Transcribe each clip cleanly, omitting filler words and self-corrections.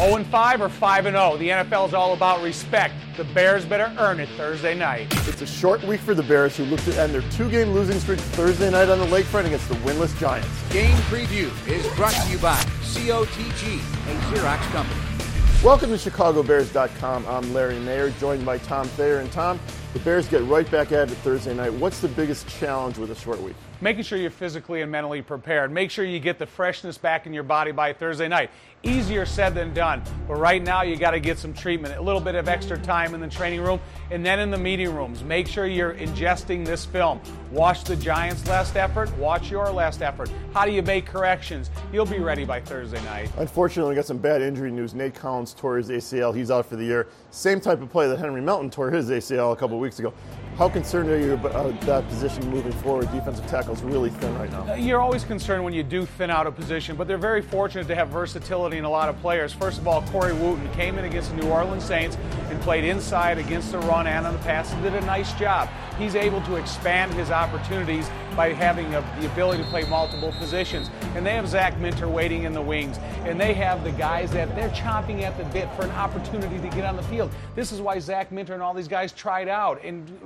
0-5 or 5-0. The NFL is all about respect. The Bears better earn it Thursday night. It's a short week for the Bears, who look to end their 2-game losing streak Thursday night on the lakefront against the winless Giants. Game Preview is brought to you by COTG, a Xerox company. Welcome to ChicagoBears.com. I'm Larry Mayer, joined by Tom Thayer. And Tom, the Bears get right back at it Thursday night. What's the biggest challenge with a short week? Making sure you're physically and mentally prepared. Make sure you get the freshness back in your body by Thursday night. Easier said than done. But right now you got to get some treatment, a little bit of extra time in the training room and then in the meeting rooms. Make sure you're ingesting this film. Watch the Giants' last effort. Watch your last effort. How do you make corrections? You'll be ready by Thursday night. Unfortunately, we got some bad injury news. Nate Collins tore his ACL. He's out for the year. Same type of play that Henry Melton tore his ACL a couple weeks ago. How concerned are you about that position moving forward? Defensive tackle's really thin right now. You're always concerned when you do thin out a position, but they're very fortunate to have versatility in a lot of players. First of all, Corey Wooten came in against the New Orleans Saints and played inside against the run and on the pass and did a nice job. He's able to expand his opportunities by having the ability to play multiple positions. And they have Zach Minter waiting in the wings. And they have the guys that they're chomping at the bit for an opportunity to get on the field. This is why Zach Minter and all these guys tried out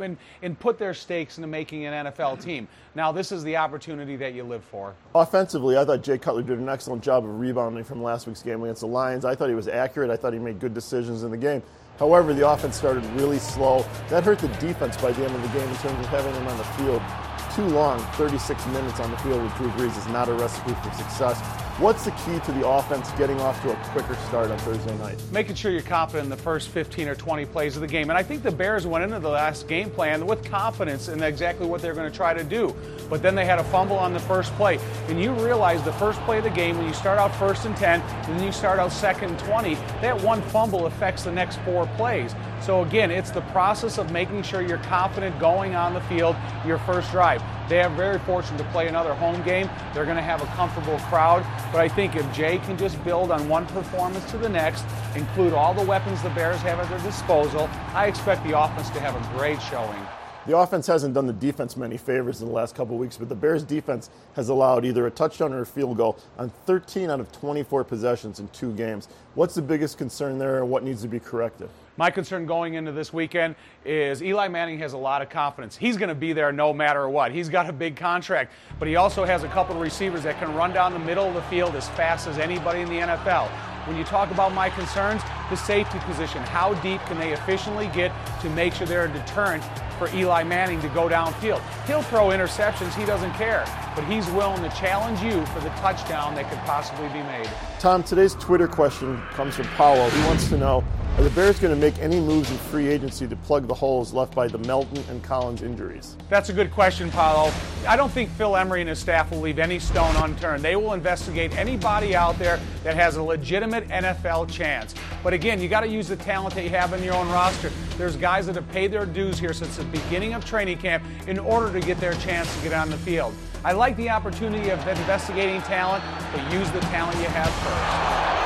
and put their stakes into making an NFL team. Now, this is the opportunity that you live for. Offensively, I thought Jay Cutler did an excellent job of rebounding from last week's game against the Lions. I thought he was accurate. I thought he made good decisions in the game. However, the offense started really slow. That hurt the defense by the end of the game in terms of having him on the field too long. 36 minutes on the field with Drew Brees is not a recipe for success. What's the key to the offense getting off to a quicker start on Thursday night? Making sure you're confident in the first 15 or 20 plays of the game. And I think the Bears went into the last game plan with confidence in exactly what they're going to try to do. But then they had a fumble on the first play. And you realize the first play of the game, when you start out 1st and 10, and then you start out 2nd and 20, that one fumble affects the next 4 plays. So again, it's the process of making sure you're confident going on the field your first drive. They are very fortunate to play another home game. They're going to have a comfortable crowd. But I think if Jay can just build on one performance to the next, include all the weapons the Bears have at their disposal, I expect the offense to have a great showing. The offense hasn't done the defense many favors in the last couple of weeks, but the Bears' defense has allowed either a touchdown or a field goal on 13 out of 24 possessions in 2 games. What's the biggest concern there, and what needs to be corrected? My concern going into this weekend is Eli Manning has a lot of confidence. He's going to be there no matter what. He's got a big contract, but he also has a couple of receivers that can run down the middle of the field as fast as anybody in the NFL. When you talk about my concerns, the safety position, how deep can they efficiently get to make sure they're a deterrent for Eli Manning to go downfield? He'll throw interceptions, he doesn't care, but he's willing to challenge you for the touchdown that could possibly be made. Tom, today's Twitter question comes from Paulo. He wants to know, are the Bears going to make any moves in free agency to plug the holes left by the Melton and Collins injuries? That's a good question, Paulo. I don't think Phil Emery and his staff will leave any stone unturned. They will investigate anybody out there that has a legitimate NFL chance. But again, you got to use the talent that you have in your own roster. There's guys that have paid their dues here since the beginning of training camp in order to get their chance to get on the field. I like the opportunity of investigating talent, but use the talent you have first.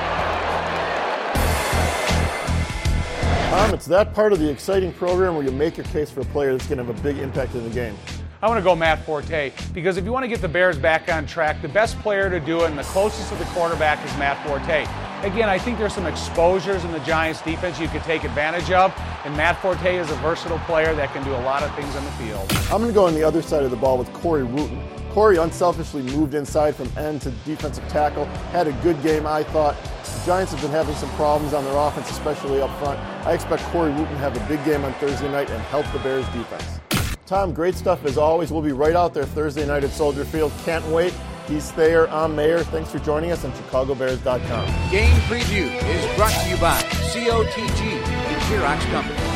Tom, it's that part of the exciting program where you make your case for a player that's going to have a big impact in the game. I want to go Matt Forte, because if you want to get the Bears back on track, the best player to do it and the closest to the quarterback is Matt Forte. Again, I think there's some exposures in the Giants defense you could take advantage of, and Matt Forte is a versatile player that can do a lot of things on the field. I'm going to go on the other side of the ball with Corey Wooten. Corey unselfishly moved inside from end to defensive tackle, had a good game, I thought. The Giants have been having some problems on their offense, especially up front. I expect Corey Wooten to have a big game on Thursday night and help the Bears defense. Tom, great stuff as always. We'll be right out there Thursday night at Soldier Field. Can't wait. He's Thayer, I'm Mayer. Thanks for joining us on ChicagoBears.com. Game Preview is brought to you by COTG, the Xerox company.